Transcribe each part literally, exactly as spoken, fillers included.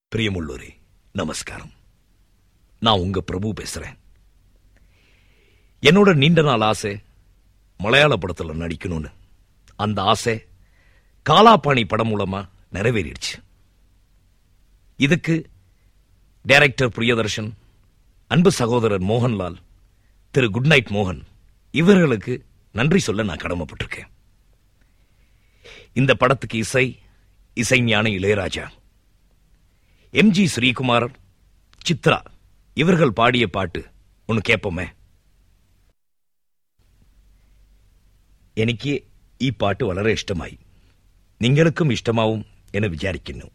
பிரியமுள்ளோரே, நமஸ்காரம். நான் உங்க பிரபு பேசுறேன். என்னோட நீண்ட நாள் ஆசை மலையாள படத்துல நடிக்கணும்னு. அந்த ஆசை காலாபாணி படம் மூலமா நிறைவேறிடுச்சு. இதுக்கு டைரக்டர் பிரியதர்ஷன், அன்பு சகோதரர் மோகன்லால், திரு குட் நைட் மோகன் இவர்களுக்கு நன்றி சொல்ல நான் கடமைப்பட்டிருக்கேன். இந்த படத்துக்கு இசை இசை ஞானி இளையராஜா, எம் ஜி ஸ்ரீகுமார், சித்ரா இவர்கள் பாடிய பாட்டு ஒன்னு கேட்போமே. എനിക്ക് ഈ പാട്ട് വളരെ ഇഷ്ടമായി. നിങ്ങൾക്കും ഇഷ്ടമാവും എന്ന് വിചാരിക്കുന്നു.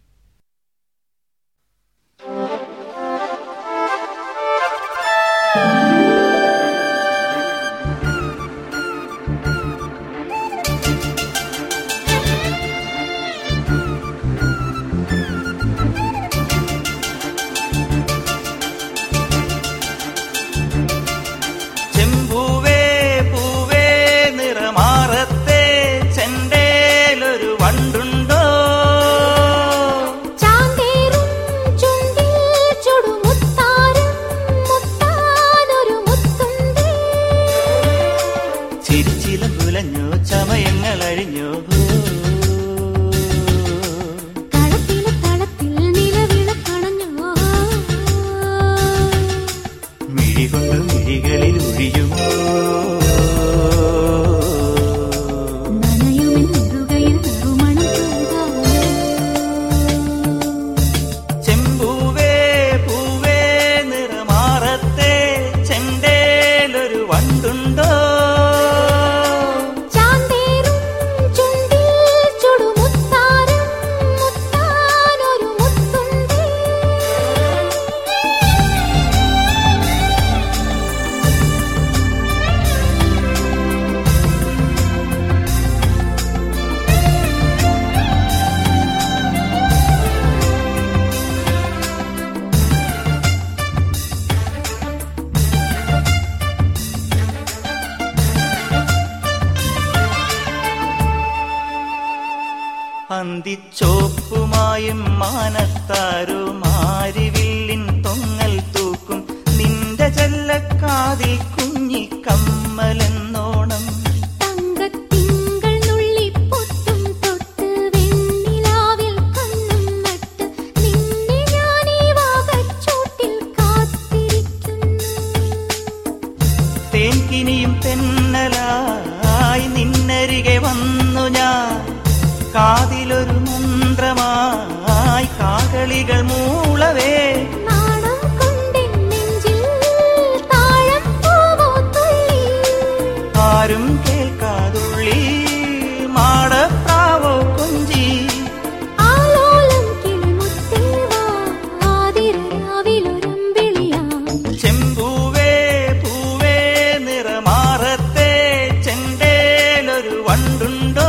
അന്തിച്ചോപ്പുമായും മാനത്താരോ മാരിവില്ലിൻ തൊങ്ങൽ തൂക്കും നിന്റെ ചെല്ലക്കാതിൽ കുഞ്ഞി കമ്മലെന്നോണം. തങ്കത്തിങ്കൾ നുള്ളിപ്പൊട്ടും തൊട്ട് വെണ്ണിലാവിൽ കണ്ണും നട്ട് നിന്നെ ഞാൻ ഈ വാകച്ചൂട്ടിൽ കാത്തിരിക്കുന്നു. തേൻകിനിയും തെന്നലായി നിന്നരികെ വന്നു ഞാൻ, കാതിലൊരു മന്ത്രമായി കാകളികൾ മൂളവേ. നാണം കൊണ്ടെൻ നെഞ്ചിൽ താഴം പൂവോ തുള്ളി, ആരും കേൾക്കാതുള്ളി മാടപ്രാവോ കൊഞ്ചി. ആലോലം കിളിമുത്തേ വാ ആതിരരാവിലൊരമ്പിളിയാ. ചെമ്പൂവേ പൂവേ നിറമാറത്തെ ചെണ്ടേലൊരു വണ്ടുണ്ടോ.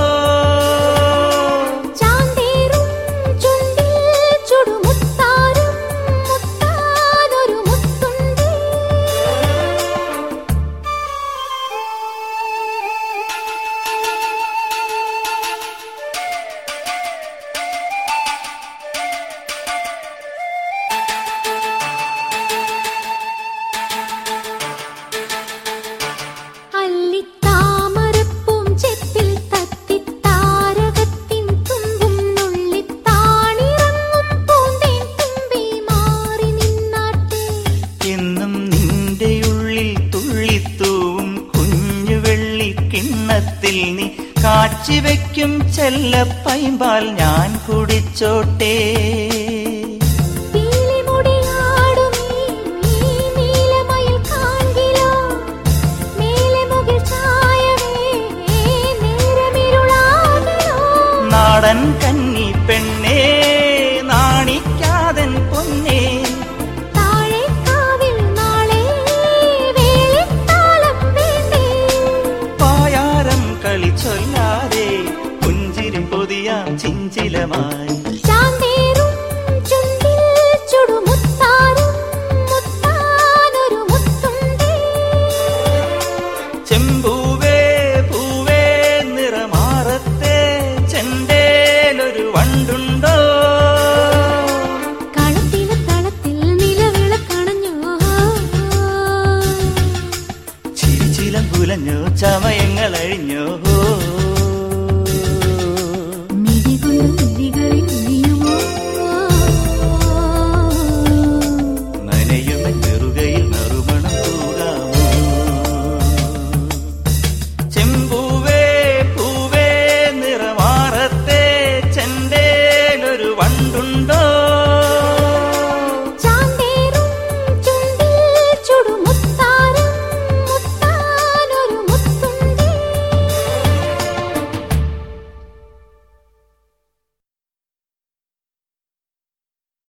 നീ കാച്ചിവെക്കും ചെല്ലപ്പൈമ്പാൽ ഞാൻ കുടിച്ചോട്ടെ.